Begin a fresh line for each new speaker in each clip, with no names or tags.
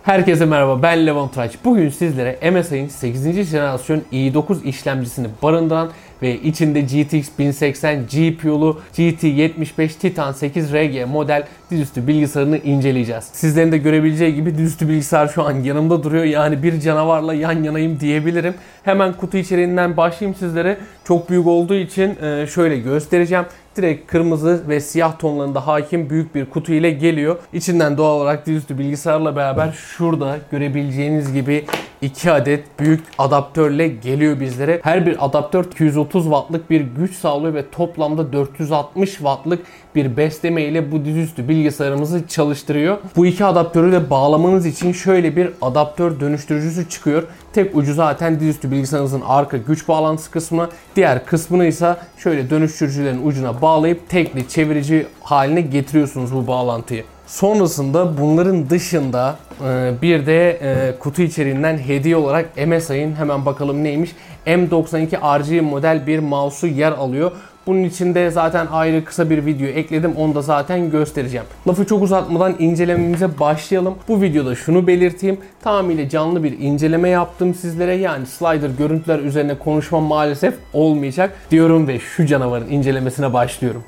Herkese merhaba, ben Levent Traç. Bugün sizlere MSI'nin 8. jenerasyon i9 işlemcisini barındıran ve içinde GTX 1080 GPU'lu GT75 Titan 8 RG model dizüstü bilgisayarını inceleyeceğiz. Sizlerin de görebileceği gibi dizüstü bilgisayar şu an yanımda duruyor. Yani bir canavarla yan yanayım diyebilirim. Hemen kutu içeriğinden başlayayım sizlere. Çok büyük olduğu için şöyle göstereceğim. Direkt kırmızı ve siyah tonlarında hakim büyük bir kutu ile geliyor. İçinden doğal olarak dizüstü bilgisayarla beraber şurada görebileceğiniz gibi 2 adet büyük adaptörle geliyor bizlere. Her bir adaptör 230 wattlık bir güç sağlıyor ve toplamda 460 wattlık bir besleme ile bu dizüstü bilgisayarımızı çalıştırıyor. Bu iki adaptörü de bağlamanız için şöyle bir adaptör dönüştürücüsü çıkıyor. Tek ucu zaten dizüstü bilgisayarınızın arka güç bağlantısı kısmına, diğer kısmını ise şöyle dönüştürücülerin ucuna bağlayıp tekli çevirici haline getiriyorsunuz bu bağlantıyı. Sonrasında bunların dışında bir de kutu içeriğinden hediye olarak MSI'nin hemen bakalım neymiş, M92 RG model bir mouse'u yer alıyor. Bunun içinde zaten ayrı kısa bir video ekledim. Onu da zaten göstereceğim. Lafı çok uzatmadan incelememize başlayalım. Bu videoda şunu belirteyim. Tamamıyla canlı bir inceleme yaptım sizlere. Yani slider görüntüler üzerine konuşmam maalesef olmayacak diyorum ve şu canavarın incelemesine başlıyorum.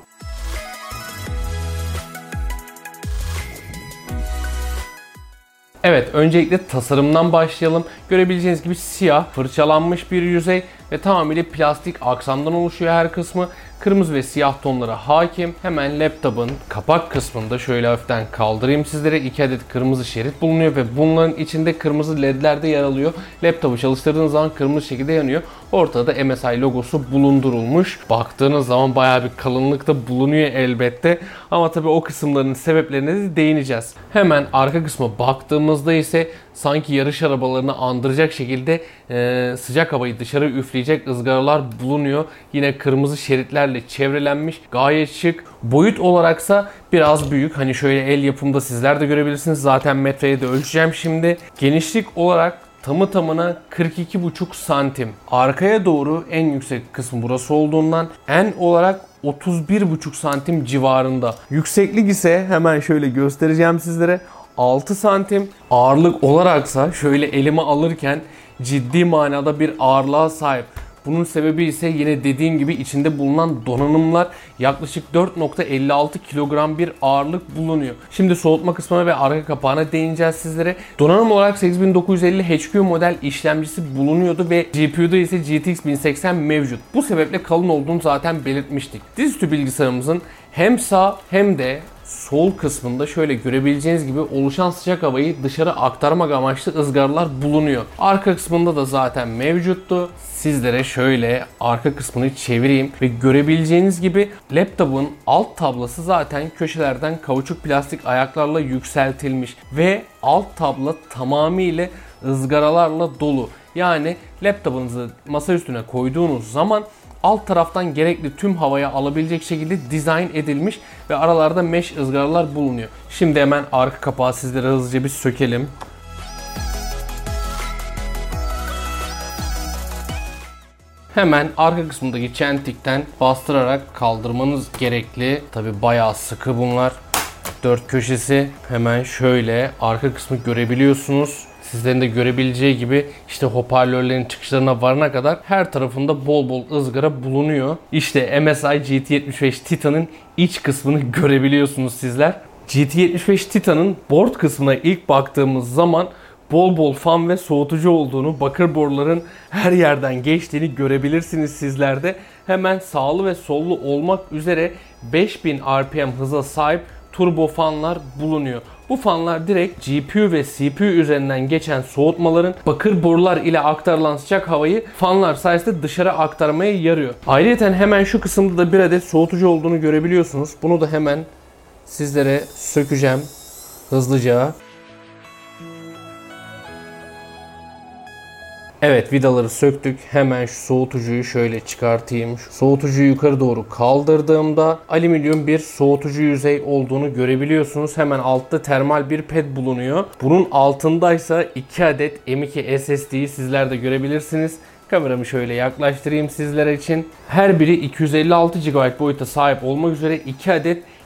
Evet, öncelikle tasarımdan başlayalım. Görebileceğiniz gibi siyah, fırçalanmış bir yüzey ve tamamıyla plastik aksamdan oluşuyor her kısmı. Kırmızı ve siyah tonlara hakim. Hemen laptopun kapak kısmında şöyle hafiften kaldırayım sizlere. 2 adet kırmızı şerit bulunuyor ve bunların içinde kırmızı ledler de yer alıyor. Laptopu çalıştırdığınız zaman kırmızı şekilde yanıyor. Ortada da MSI logosu bulundurulmuş. Baktığınız zaman bayağı bir kalınlıkta bulunuyor elbette. Ama tabii o kısımların sebeplerine de değineceğiz. Hemen arka kısma baktığımızda ise sanki yarış arabalarını andıracak şekilde sıcak havayı dışarı üfleyecek ızgaralar bulunuyor. Yine kırmızı şeritlerle çevrelenmiş. Gayet şık. Boyut olaraksa biraz büyük. Hani şöyle el yapımda sizler de görebilirsiniz. Zaten metreye de ölçeceğim şimdi. Genişlik olarak tamı tamına 42,5 santim. Arkaya doğru en yüksek kısmı burası olduğundan en olarak 31,5 santim civarında. Yükseklik ise hemen şöyle göstereceğim sizlere. 6 santim. Ağırlık olaraksa şöyle elime alırken ciddi manada bir ağırlığa sahip. Bunun sebebi ise yine dediğim gibi içinde bulunan donanımlar, yaklaşık 4,56 kilogram bir ağırlık bulunuyor. Şimdi soğutma kısmına ve arka kapağına değineceğiz sizlere. Donanım olarak 8950 HQ model işlemcisi bulunuyordu ve GPU'da ise GTX 1080 mevcut. Bu sebeple kalın olduğunu zaten belirtmiştik. Dizüstü bilgisayarımızın hem sağ hem de sol kısmında şöyle görebileceğiniz gibi oluşan sıcak havayı dışarı aktarmak amaçlı ızgaralar bulunuyor. Arka kısmında da zaten mevcuttu. Sizlere şöyle arka kısmını çevireyim ve görebileceğiniz gibi laptopun alt tablası zaten köşelerden kauçuk plastik ayaklarla yükseltilmiş ve alt tabla tamamıyla ızgaralarla dolu. Yani laptopunuzu masa üstüne koyduğunuz zaman alt taraftan gerekli tüm havayı alabilecek şekilde dizayn edilmiş ve aralarda mesh ızgaralar bulunuyor. Şimdi hemen arka kapağı sizlere hızlıca bir sökelim. Hemen arka kısmındaki çentikten bastırarak kaldırmanız gerekli. Tabi bayağı sıkı bunlar. Dört köşesi. Hemen şöyle arka kısmı görebiliyorsunuz. Sizlerin de görebileceği gibi işte hoparlörlerin çıkışlarına varana kadar her tarafında bol bol ızgara bulunuyor. İşte MSI GT75 Titan'ın iç kısmını görebiliyorsunuz sizler. GT75 Titan'ın board kısmına ilk baktığımız zaman bol bol fan ve soğutucu olduğunu, bakır boruların her yerden geçtiğini görebilirsiniz sizler de. Hemen sağlı ve sollu olmak üzere 5000 RPM hıza sahip turbo fanlar bulunuyor. Bu fanlar direkt GPU ve CPU üzerinden geçen soğutmaların bakır borular ile aktarılan sıcak havayı fanlar sayesinde dışarı aktarmaya yarıyor. Ayrıca hemen şu kısımda da bir adet soğutucu olduğunu görebiliyorsunuz. Bunu da hemen sizlere sökeceğim hızlıca. Evet, vidaları söktük. Hemen şu soğutucuyu şöyle çıkartayım. Şu soğutucuyu yukarı doğru kaldırdığımda alüminyum bir soğutucu yüzey olduğunu görebiliyorsunuz. Hemen altta termal bir ped bulunuyor. Bunun altındaysa 2 adet M.2 SSD'yi sizler de görebilirsiniz. Kameramı şöyle yaklaştırayım sizler için. Her biri 256 GB boyuta sahip olmak üzere 2 adet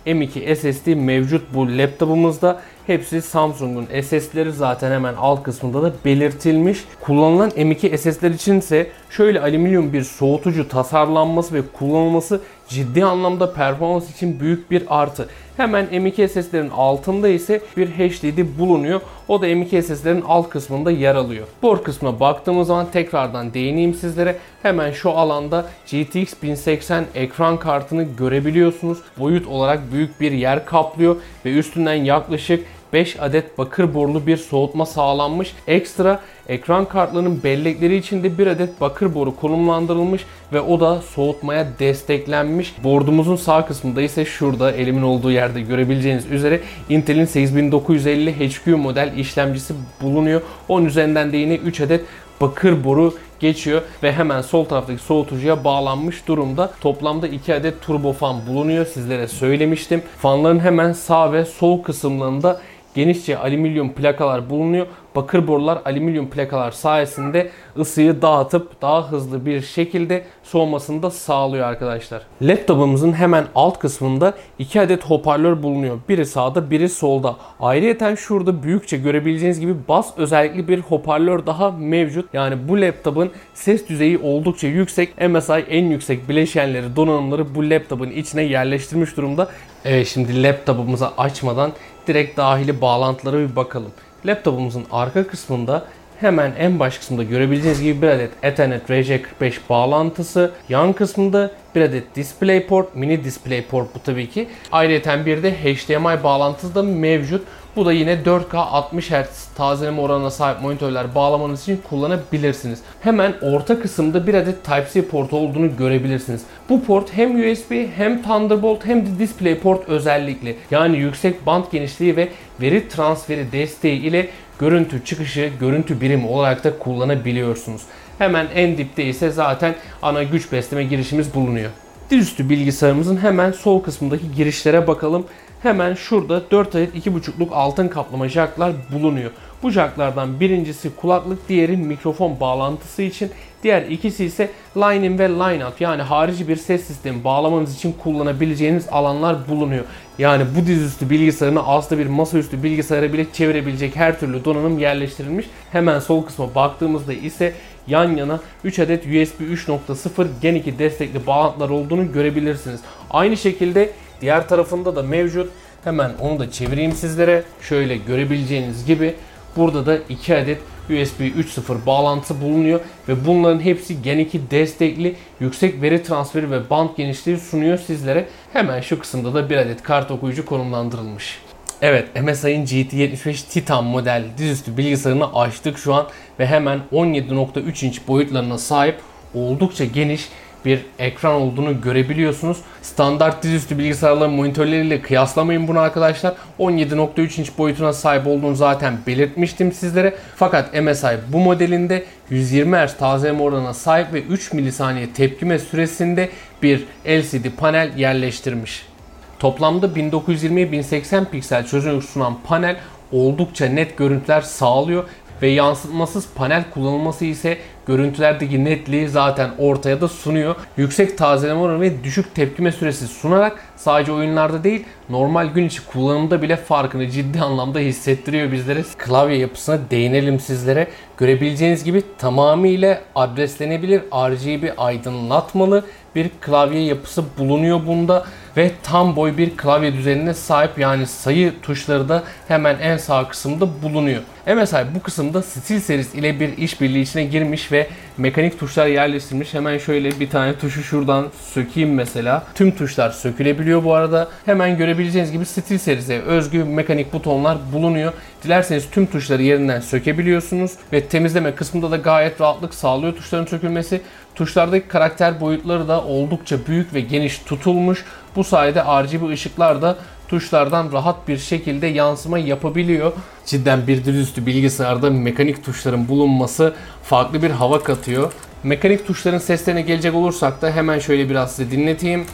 M.2 SSD mevcut bu laptopumuzda. Hepsi Samsung'un SSD'leri, zaten hemen alt kısmında da belirtilmiş. Kullanılan M.2 SSD'ler içinse şöyle alüminyum bir soğutucu tasarlanması ve kullanılması ciddi anlamda performans için büyük bir artı. Hemen M.2 SSD'lerin altında ise bir HDD bulunuyor. O da M.2 SSD'lerin alt kısmında yer alıyor. Board kısmına baktığımız zaman tekrardan değineyim sizlere. Hemen şu alanda GTX 1080 ekran kartını görebiliyorsunuz. Boyut olarak büyük bir yer kaplıyor ve üstünden yaklaşık 5 adet bakır borulu bir soğutma sağlanmış. Ekstra ekran kartlarının bellekleri için de 1 adet bakır boru konumlandırılmış ve o da soğutmaya desteklenmiş. Board'umuzun sağ kısmında ise şurada elimin olduğu yerde görebileceğiniz üzere Intel'in 8950 HQ model işlemcisi bulunuyor. Onun üzerinden de yine 3 adet bakır boru geçiyor ve hemen sol taraftaki soğutucuya bağlanmış durumda. Toplamda 2 adet turbo fan bulunuyor, sizlere söylemiştim. Fanların hemen sağ ve sol kısımlarında genişçe alüminyum plakalar bulunuyor. Bakır borular alüminyum plakalar sayesinde ısıyı dağıtıp daha hızlı bir şekilde soğumasını da sağlıyor arkadaşlar. Laptopumuzun hemen alt kısmında 2 adet hoparlör bulunuyor. Biri sağda, biri solda. Ayrıyeten şurada büyükçe görebileceğiniz gibi bas özellikli bir hoparlör daha mevcut. Yani bu laptopun ses düzeyi oldukça yüksek. MSI en yüksek bileşenleri, donanımları bu laptopun içine yerleştirmiş durumda. Evet, şimdi laptopumuzu açmadan direkt dahili bağlantılara bir bakalım. Laptopumuzun arka kısmında hemen en baş kısmında görebileceğiniz gibi bir adet Ethernet RJ45 bağlantısı. Yan kısmında bir adet DisplayPort, mini DisplayPort bu tabii ki. Ayrıca bir de HDMI bağlantısı da mevcut. Bu da yine 4K 60 Hz tazeleme oranına sahip monitörler bağlamanız için kullanabilirsiniz. Hemen orta kısımda bir adet Type-C portu olduğunu görebilirsiniz. Bu port hem USB hem Thunderbolt hem de DisplayPort özellikli. Yani yüksek band genişliği ve veri transferi desteği ile görüntü çıkışı, görüntü birimi olarak da kullanabiliyorsunuz. Hemen en dipte ise zaten ana güç besleme girişimiz bulunuyor. Dizüstü bilgisayarımızın hemen sol kısmındaki girişlere bakalım. Hemen şurada 4 adet 2.5'luk altın kaplama jacklar bulunuyor. Bu jacklardan birincisi kulaklık, diğeri mikrofon bağlantısı için. Diğer ikisi ise line-in ve line-out, yani harici bir ses sistemi bağlamanız için kullanabileceğiniz alanlar bulunuyor. Yani bu dizüstü bilgisayarını aslında bir masaüstü bilgisayara bile çevirebilecek her türlü donanım yerleştirilmiş. Hemen sol kısma baktığımızda ise yan yana 3 adet USB 3.0 Gen 2 destekli bağlantılar olduğunu görebilirsiniz. Aynı şekilde diğer tarafında da mevcut. Hemen onu da çevireyim sizlere. Şöyle görebileceğiniz gibi burada da 2 adet USB 3.0 bağlantısı bulunuyor ve bunların hepsi Gen 2 destekli, yüksek veri transferi ve band genişliği sunuyor sizlere. Hemen şu kısımda da bir adet kart okuyucu konumlandırılmış. Evet, MSI'ın GT75 Titan model dizüstü bilgisayarını açtık şu an ve hemen 17.3 inç boyutlarına sahip oldukça geniş bir ekran olduğunu görebiliyorsunuz. Standart dizüstü bilgisayarların monitörleriyle kıyaslamayın bunu arkadaşlar. 17.3 inç boyutuna sahip olduğunu zaten belirtmiştim sizlere. Fakat MSI bu modelinde 120 Hz tazeleme oranına sahip ve 3 milisaniye tepkime süresinde bir LCD panel yerleştirmiş. Toplamda 1920x1080 piksel çözünürlük sunan panel oldukça net görüntüler sağlıyor ve yansıtmasız panel kullanılması ise görüntülerdeki netliği zaten ortaya da sunuyor. Yüksek tazeleme oranı ve düşük tepkime süresi sunarak sadece oyunlarda değil, normal gün içi kullanımda bile farkını ciddi anlamda hissettiriyor bizlere. Klavye yapısına değinelim sizlere. Görebileceğiniz gibi tamamıyla adreslenebilir RGB aydınlatmalı bir klavye yapısı bulunuyor bunda ve tam boy bir klavye düzenine sahip, yani sayı tuşları da hemen en sağ kısımda bulunuyor. MSI bu kısımda SteelSeries ile bir işbirliği içine girmiş ve mekanik tuşlar yerleştirmiş. Hemen şöyle bir tane tuşu şuradan sökeyim mesela. Tüm tuşlar sökülebiliyor bu arada. Hemen görebileceğiniz gibi SteelSeries'e özgü mekanik butonlar bulunuyor. Dilerseniz tüm tuşları yerinden sökebiliyorsunuz ve temizleme kısmında da gayet rahatlık sağlıyor tuşların sökülmesi. Tuşlardaki karakter boyutları da oldukça büyük ve geniş tutulmuş. Bu sayede RGB ışıklar da tuşlardan rahat bir şekilde yansıma yapabiliyor. Cidden bir dizüstü bilgisayarda mekanik tuşların bulunması farklı bir hava katıyor. Mekanik tuşların seslerine gelecek olursak da hemen şöyle biraz size dinleteyim.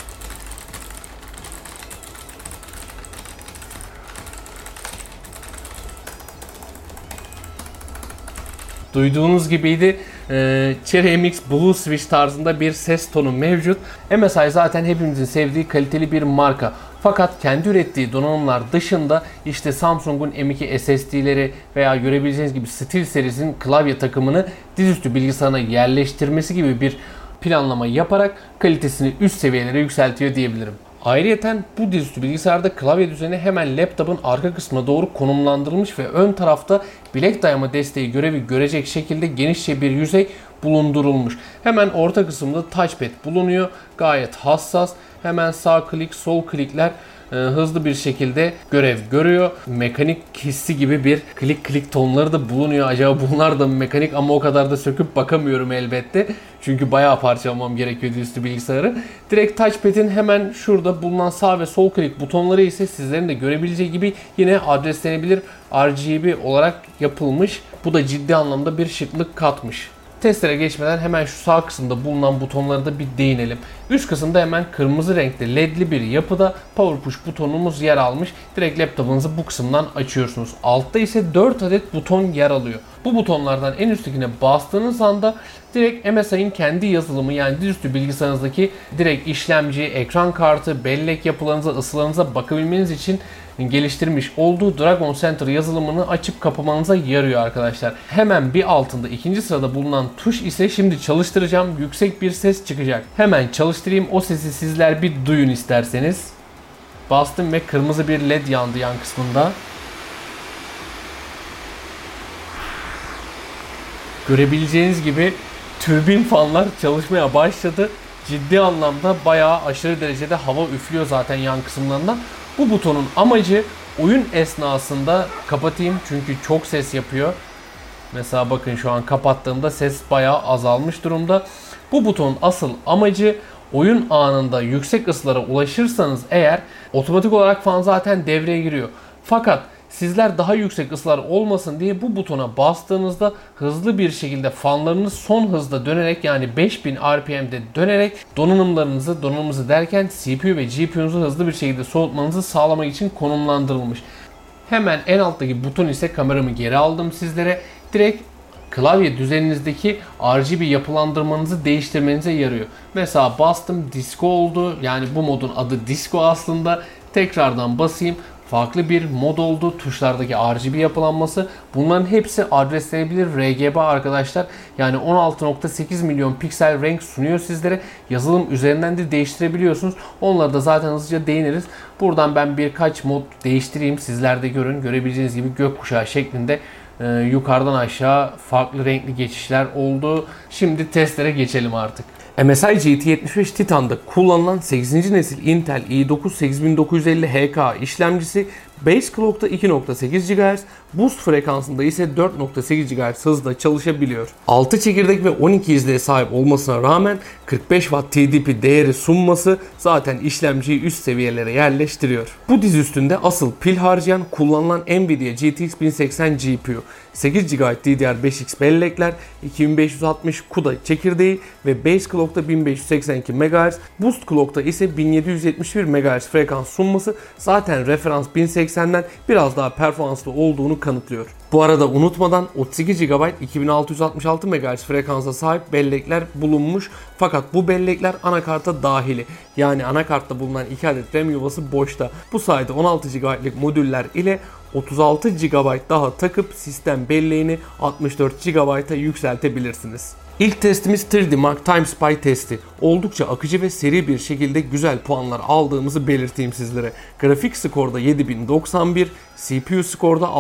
Duyduğunuz gibiydi. Cherry MX Blue Switch tarzında bir ses tonu mevcut. MSI zaten hepimizin sevdiği kaliteli bir marka. Fakat kendi ürettiği donanımlar dışında işte Samsung'un M2 SSD'leri veya görebileceğiniz gibi Steel serisinin klavye takımını dizüstü bilgisayarına yerleştirmesi gibi bir planlama yaparak kalitesini üst seviyelere yükseltiyor diyebilirim. Ayrıyeten bu dizüstü bilgisayarda klavye düzeni hemen laptopun arka kısmına doğru konumlandırılmış ve ön tarafta bilek dayama desteği görevi görecek şekilde genişçe bir yüzey bulundurulmuş. Hemen orta kısımda touchpad bulunuyor. Gayet hassas. Hemen sağ klik, sol klikler hızlı bir şekilde görev görüyor. Mekanik hissi gibi bir klik tonları da bulunuyor. Acaba bunlar da mı mekanik, ama o kadar da söküp bakamıyorum elbette. Çünkü bayağı parçalamam gerekiyor dizüstü bilgisayarı. Direkt touchpad'in hemen şurada bulunan sağ ve sol klik butonları ise sizlerin de görebileceği gibi yine adreslenebilir RGB olarak yapılmış. Bu da ciddi anlamda bir şıklık katmış. Testlere geçmeden hemen şu sağ kısımda bulunan butonlara da bir değinelim. Üst kısımda hemen kırmızı renkli ledli bir yapıda Power Push butonumuz yer almış. Direkt laptopunuzu bu kısımdan açıyorsunuz. Altta ise 4 adet buton yer alıyor. Bu butonlardan en üsttekine bastığınız anda direkt MSI'nin kendi yazılımı, yani dizüstü bilgisayarınızdaki direkt işlemci, ekran kartı, bellek yapılarınıza, ısılarınıza bakabilmeniz için geliştirmiş olduğu Dragon Center yazılımını açıp kapamanıza yarıyor arkadaşlar. Hemen bir altında ikinci sırada bulunan tuş ise şimdi çalıştıracağım. Yüksek bir ses çıkacak. Hemen çalıştırayım. O sesi sizler bir duyun isterseniz. Bastım ve kırmızı bir led yandı yan kısmında. Görebileceğiniz gibi türbin fanlar çalışmaya başladı. Ciddi anlamda bayağı aşırı derecede hava üflüyor zaten yan kısımlarından. Bu butonun amacı oyun esnasında, kapatayım çünkü çok ses yapıyor. Mesela bakın şu an kapattığımda ses bayağı azalmış durumda. Bu butonun asıl amacı oyun anında yüksek ısılara ulaşırsanız eğer otomatik olarak fan zaten devreye giriyor. Fakat sizler daha yüksek ısılar olmasın diye bu butona bastığınızda hızlı bir şekilde fanlarınız son hızda dönerek, yani 5000 RPM'de dönerek donanımınızı derken CPU ve GPU'nuzu hızlı bir şekilde soğutmanızı sağlamak için konumlandırılmış. Hemen en alttaki buton ise kameramı geri aldım sizlere. Direkt klavye düzeninizdeki RGB yapılandırmanızı değiştirmenize yarıyor. Mesela bastım, disco oldu. Yani bu modun adı disco aslında. Tekrardan basayım. Farklı bir mod oldu. Tuşlardaki RGB yapılanması. Bunların hepsi adreslenebilir RGB arkadaşlar. Yani 16.8 milyon piksel renk sunuyor sizlere. Yazılım üzerinden de değiştirebiliyorsunuz. Onları da zaten hızlıca değiniriz. Buradan ben birkaç mod değiştireyim. Sizler de görün. Görebileceğiniz gibi gökkuşağı şeklinde yukarıdan aşağı farklı renkli geçişler oldu. Şimdi testlere geçelim artık. MSI GT75 Titan'da kullanılan 8. nesil Intel i9 8950 HK işlemcisi Base Clock'ta 2.8 GHz, Boost frekansında ise 4.8 GHz hızla çalışabiliyor. 6 çekirdek ve 12 izleye sahip olmasına rağmen 45 Watt TDP değeri sunması zaten işlemciyi üst seviyelere yerleştiriyor. Bu diz üstünde asıl pil harcayan kullanılan Nvidia GTX 1080 GPU, 8 GB DDR5X bellekler, 2560 CUDA çekirdeği ve Base Clock'ta 1582 MHz, Boost Clock'ta ise 1771 MHz frekans sunması zaten referans 1080'den biraz daha performanslı olduğunu kanıtlıyor. Bu arada unutmadan 32 GB 2666 MHz frekansa sahip bellekler bulunmuş. Fakat bu bellekler anakarta dahili. Yani anakartta bulunan 2 adet RAM yuvası boşta. Bu sayede 16 GB'lık modüller ile 36 GB daha takıp sistem belleğini 64 GB'a yükseltebilirsiniz. İlk testimiz 3D Mark Time Spy testi. Oldukça akıcı ve seri bir şekilde güzel puanlar aldığımızı belirteyim sizlere. Grafik skorda 7091, CPU skorda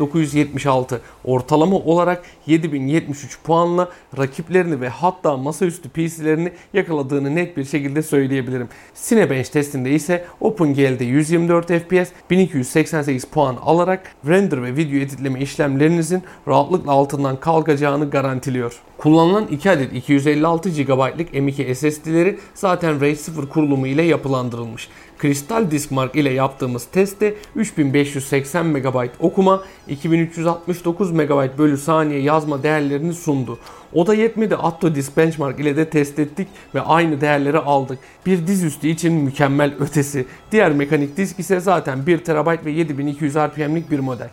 6976. Ortalama olarak 7073 puanla rakiplerini ve hatta masaüstü PC'lerini yakaladığını net bir şekilde söyleyebilirim. Cinebench testinde ise OpenGL'de 124 FPS, 1288 puan alarak render ve video editleme işlemlerinizin rahatlıkla altından kalkacağını garantiliyor. Kullanılan 2 adet 256 GB'lık M2 SSD'leri zaten RAID 0 kurulumu ile yapılandırılmış. Crystal Disk Mark ile yaptığımız testte 3580 MB okuma, 2369 MB bölü saniye yazma değerlerini sundu. O da yetmedi, AttoDisk Benchmark ile de test ettik ve aynı değerleri aldık. Bir dizüstü için mükemmel ötesi. Diğer mekanik disk ise zaten 1 TB ve 7200 RPM'lik bir model.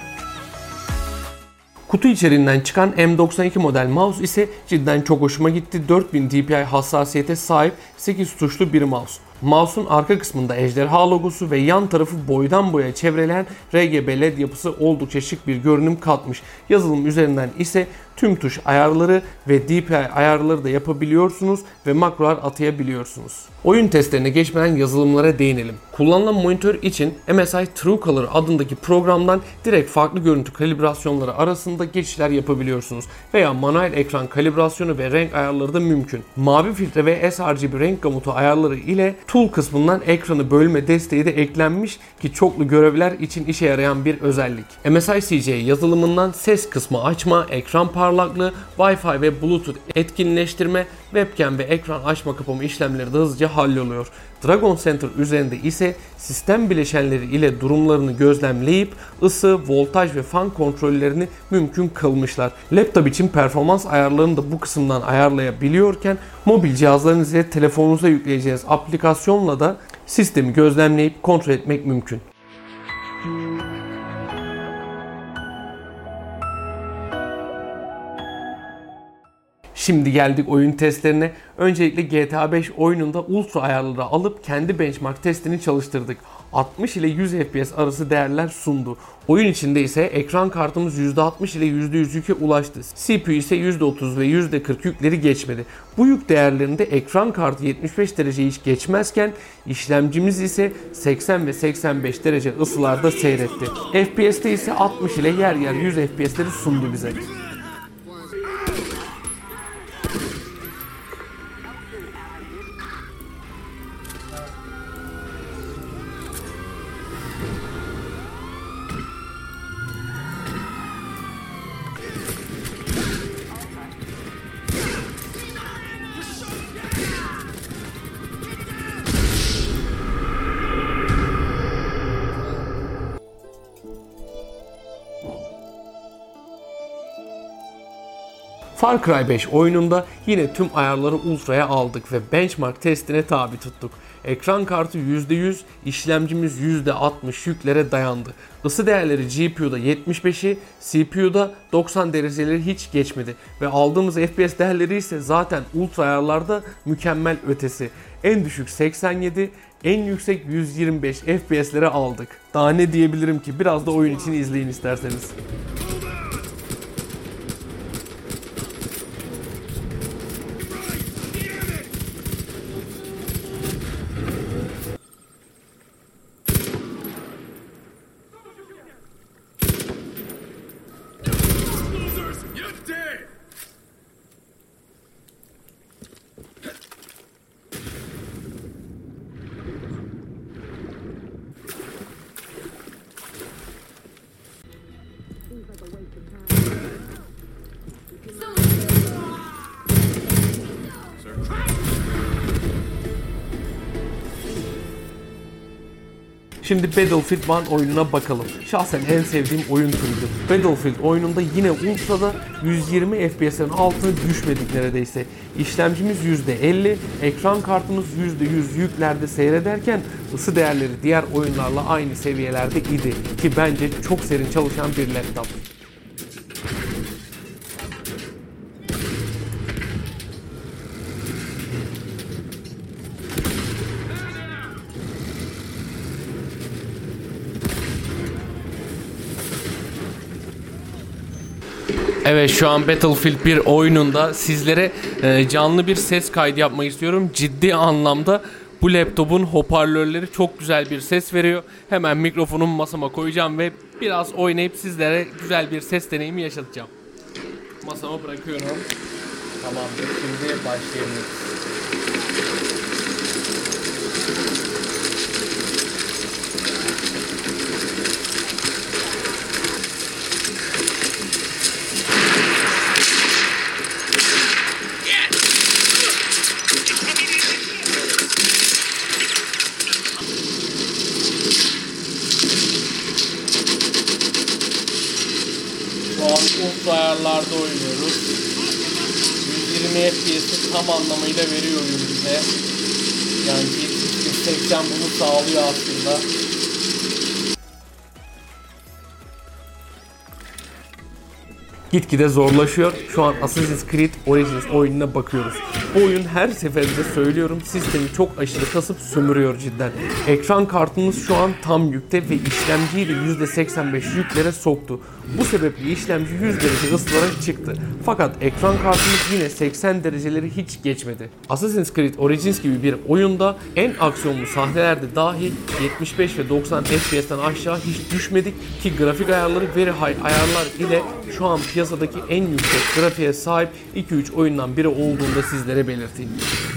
Kutu içeriğinden çıkan M92 model mouse ise cidden çok hoşuma gitti. 4000 dpi hassasiyete sahip 8 tuşlu bir mouse. Mouse'un arka kısmında ejderha logosu ve yan tarafı boydan boya çevreleyen RGB LED yapısı oldukça şık bir görünüm katmış. Yazılım üzerinden ise tüm tuş ayarları ve DPI ayarları da yapabiliyorsunuz ve makrolar atayabiliyorsunuz. Oyun testlerine geçmeden yazılımlara değinelim. Kullanılan monitör için MSI TrueColor adındaki programdan direkt farklı görüntü kalibrasyonları arasında geçişler yapabiliyorsunuz veya manuel ekran kalibrasyonu ve renk ayarları da mümkün. Mavi filtre ve sRGB renk gamutu ayarları ile Tool kısmından ekranı bölme desteği de eklenmiş ki çoklu görevler için işe yarayan bir özellik. MSI CJ yazılımından ses kısmı açma, ekran parlaklığı, Wi-Fi ve Bluetooth etkinleştirme, webcam ve ekran açma kapama işlemleri de hızlıca halloluyor. Dragon Center üzerinde ise sistem bileşenleri ile durumlarını gözlemleyip ısı, voltaj ve fan kontrollerini mümkün kılmışlar. Laptop için performans ayarlarını da bu kısımdan ayarlayabiliyorken mobil cihazlarınız ile telefonunuza yükleyeceğiniz aplikasyonla da sistemi gözlemleyip kontrol etmek mümkün. Şimdi geldik oyun testlerine. Öncelikle GTA 5 oyununda ultra ayarları alıp kendi benchmark testini çalıştırdık. 60 ile 100 FPS arası değerler sundu. Oyun içinde ise ekran kartımız %60 ile %100 yüke ulaştı. CPU ise %30 ve %40 yükleri geçmedi. Bu yük değerlerinde ekran kartı 75 derece hiç geçmezken işlemcimiz ise 80 ve 85 derece ısılarda seyretti. FPS'te ise 60 ile yer yer 100 FPS'leri sundu bize. Far Cry 5 oyununda yine tüm ayarları ultraya aldık ve benchmark testine tabi tuttuk. Ekran kartı %100, işlemcimiz %60 yüklere dayandı. Isı değerleri GPU'da 75'i, CPU'da 90 dereceleri hiç geçmedi ve aldığımız FPS değerleri ise zaten ultra ayarlarda mükemmel ötesi. En düşük 87, en yüksek 125 FPS'lere aldık. Daha ne diyebilirim ki, biraz da oyun için izleyin isterseniz. Şimdi Battlefield 1 oyununa bakalım. Şahsen en sevdiğim oyun türüdür. Battlefield oyununda yine Ultra'da 120 FPS'lerin altına düşmedik neredeyse. İşlemcimiz %50, ekran kartımız %100 yüklerde seyrederken ısı değerleri diğer oyunlarla aynı seviyelerde idi. Ki bence çok serin çalışan bir laptop. Evet, şu an Battlefield 1 oyununda sizlere canlı bir ses kaydı yapmak istiyorum. Ciddi anlamda bu laptopun hoparlörleri çok güzel bir ses veriyor. Hemen mikrofonumu masama koyacağım ve biraz oynayıp sizlere güzel bir ses deneyimi yaşatacağım. Masama bırakıyorum. Tamamdır, şimdi başlayabiliriz. Şu an ultra ayarlarda oynuyoruz. 120 FPS'i tam anlamıyla veriyor oyun bize. Yani 80 bunu sağlıyor aslında. gitgide zorlaşıyor. Şu an Assassin's Creed Origins oyununa bakıyoruz. Bu oyun her seferinde söylüyorum sistemi çok aşırı kasıp sömürüyor cidden. Ekran kartımız şu an tam yükte ve işlemciyi de %85 yüklere soktu. Bu sebeple işlemci 100 derece ısınarak çıktı. Fakat ekran kartımız yine 80 dereceleri hiç geçmedi. Assassin's Creed Origins gibi bir oyunda en aksiyonlu sahnelerde dahi 75 ve 90 FPS'ten aşağı hiç düşmedik ki grafik ayarları very high ayarlar ile şu an piyasadaki en yüksek grafiğe sahip 2-3 oyundan biri olduğunu da sizlere belirteyim.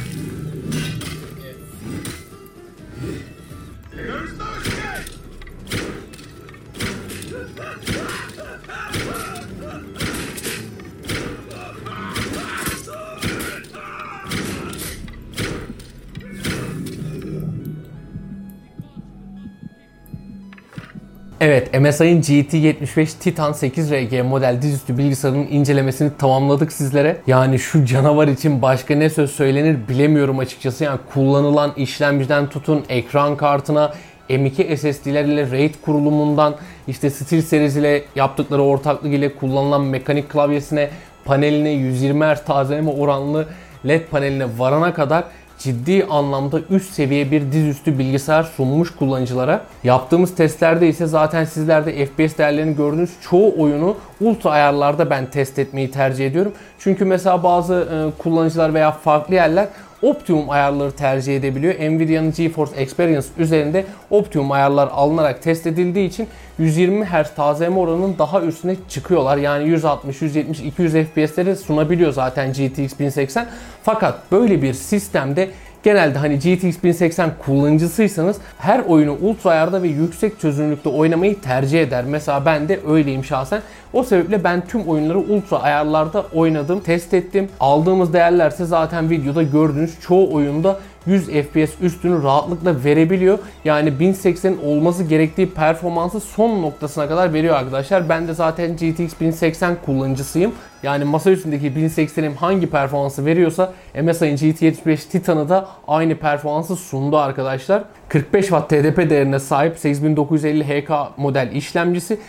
Evet, MSI'ın GT75 Titan 8RG model dizüstü bilgisayarının incelemesini tamamladık sizlere. Yani şu canavar için başka ne söz söylenir bilemiyorum açıkçası. Yani kullanılan işlemciden tutun ekran kartına, M.2 SSD'ler ile RAID kurulumundan, işte SteelSeries ile yaptıkları ortaklık ile kullanılan mekanik klavyesine, paneline, 120 Hz tazeleme oranlı LED paneline varana kadar ciddi anlamda üst seviye bir dizüstü bilgisayar sunmuş kullanıcılara. Yaptığımız testlerde ise zaten sizler de FPS değerlerini gördüğünüz çoğu oyunu ultra ayarlarda ben test etmeyi tercih ediyorum. Çünkü mesela bazı kullanıcılar veya farklı yerler optimum ayarları tercih edebiliyor. Nvidia'nın GeForce Experience üzerinde optimum ayarlar alınarak test edildiği için 120 Hz tazeleme oranının daha üstüne çıkıyorlar. Yani 160, 170, 200 FPS'leri sunabiliyor zaten GTX 1080. Fakat böyle bir sistemde genelde hani GTX 1080 kullanıcısıysanız her oyunu ultra ayarda ve yüksek çözünürlükte oynamayı tercih eder. Mesela ben de öyleyim şahsen. O sebeple ben tüm oyunları ultra ayarlarda oynadım, test ettim. Aldığımız değerlerse zaten videoda gördüğünüz çoğu oyunda 100 FPS üstünü rahatlıkla verebiliyor. Yani 1080'in olması gerektiği performansı son noktasına kadar veriyor arkadaşlar. Ben de zaten GTX 1080 kullanıcısıyım. Yani masa üstündeki 1080'im hangi performansı veriyorsa MSI'ın GT75 Titan'ı da aynı performansı sundu arkadaşlar. 45 Watt TDP değerine sahip 8950 HK model işlemcisi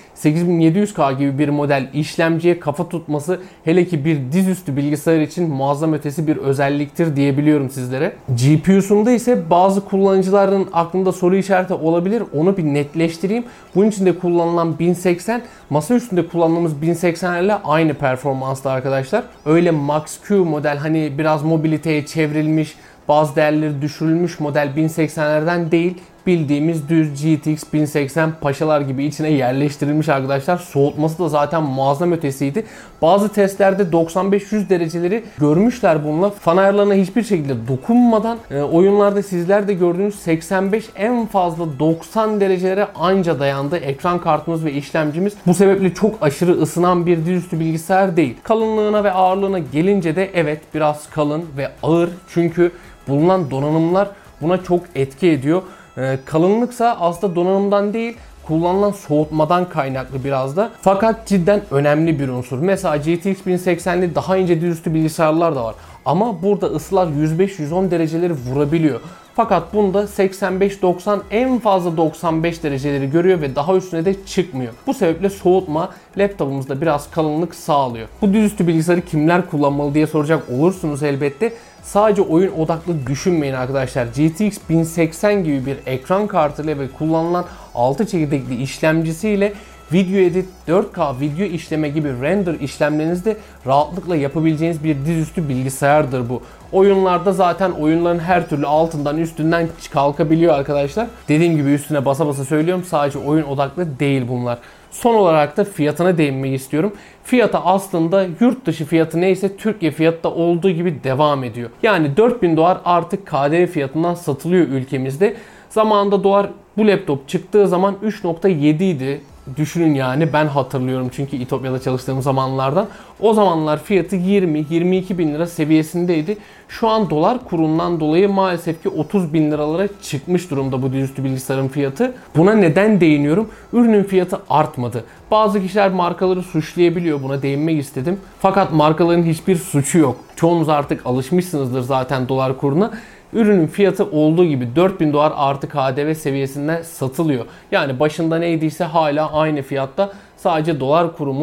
8700K gibi bir model işlemciye kafa tutması hele ki bir dizüstü bilgisayar için muazzam ötesi bir özelliktir diyebiliyorum sizlere. GPU'sunda ise bazı kullanıcıların aklında soru işareti olabilir. Onu bir netleştireyim. Bunun için de kullanılan 1080 masa üstünde kullandığımız 1080'lerle aynı performansta arkadaşlar. Öyle Max-Q model hani biraz mobiliteye çevrilmiş, bazı değerleri düşürülmüş model 1080'lerden değil, bildiğimiz düz GTX 1080 paşalar gibi içine yerleştirilmiş arkadaşlar. Soğutması da zaten muazzam ötesiydi. Bazı testlerde 95-100 dereceleri görmüşler bununla. Fan ayarlarına hiçbir şekilde dokunmadan oyunlarda sizler de gördüğünüz 85 en fazla 90 derecelere anca dayandı ekran kartımız ve işlemcimiz. Bu sebeple çok aşırı ısınan bir dizüstü bilgisayar değil. Kalınlığına ve ağırlığına gelince de evet biraz kalın ve ağır, çünkü bulunan donanımlar buna çok etki ediyor. Kalınlıksa aslında donanımdan değil, kullanılan soğutmadan kaynaklı biraz da. Fakat cidden önemli bir unsur. Mesela GTX 1080'li daha ince dizüstü bilgisayarlar da var. Ama burada ısılar 105-110 dereceleri vurabiliyor. Fakat bunda 85-90 en fazla 95 dereceleri görüyor ve daha üstüne de çıkmıyor. Bu sebeple soğutma laptopumuzda biraz kalınlık sağlıyor. Bu dizüstü bilgisayarı kimler kullanmalı diye soracak olursunuz elbette. Sadece oyun odaklı düşünmeyin arkadaşlar. GTX 1080 gibi bir ekran kartıyla ve kullanılan 6 çekirdekli işlemcisiyle video edit, 4K video işleme gibi render işlemlerinizde rahatlıkla yapabileceğiniz bir dizüstü bilgisayardır bu. Oyunlarda zaten oyunların her türlü altından üstünden kalkabiliyor arkadaşlar. Dediğim gibi üstüne basa basa söylüyorum, sadece oyun odaklı değil bunlar. Son olarak da fiyatına değinmeyi istiyorum. Fiyatı aslında yurt dışı fiyatı neyse Türkiye fiyatı da olduğu gibi devam ediyor. Yani 4000 dolar artık KDV fiyatından satılıyor ülkemizde. Zamanında dolar bu laptop çıktığı zaman 3.7 idi. Düşünün yani, ben hatırlıyorum çünkü İtopya'da çalıştığım zamanlardan. O zamanlar fiyatı 20-22 bin lira seviyesindeydi. Şu an dolar kurundan dolayı maalesef ki 30 bin liralara çıkmış durumda bu dizüstü bilgisayarın fiyatı. Buna neden değiniyorum? Ürünün fiyatı artmadı. Bazı kişiler markaları suçlayabiliyor, buna değinmek istedim. Fakat markaların hiçbir suçu yok. Çoğunuz artık alışmışsınızdır zaten dolar kuruna. Ürünün fiyatı olduğu gibi 4000 dolar artı KDV seviyesinden satılıyor. Yani başında neydiyse hala aynı fiyatta. Sadece dolar kurumuz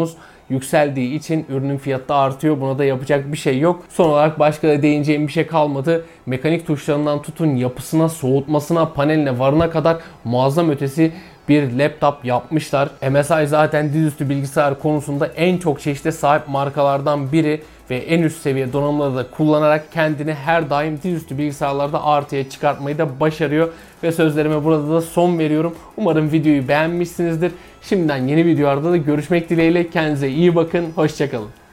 yükseldiği için ürünün fiyatı da artıyor. Buna da yapacak bir şey yok. Son olarak başka da değineceğim bir şey kalmadı. Mekanik tuşlarından tutun yapısına, soğutmasına, paneline varana kadar muazzam ötesi bir laptop yapmışlar. MSI zaten dizüstü bilgisayar konusunda en çok çeşide sahip markalardan biri ve en üst seviye donanımları da kullanarak kendini her daim dizüstü bilgisayarlarda artıya çıkartmayı da başarıyor. Ve sözlerime burada da son veriyorum. Umarım videoyu beğenmişsinizdir. Şimdiden yeni videolarda da görüşmek dileğiyle. Kendinize iyi bakın. Hoşçakalın.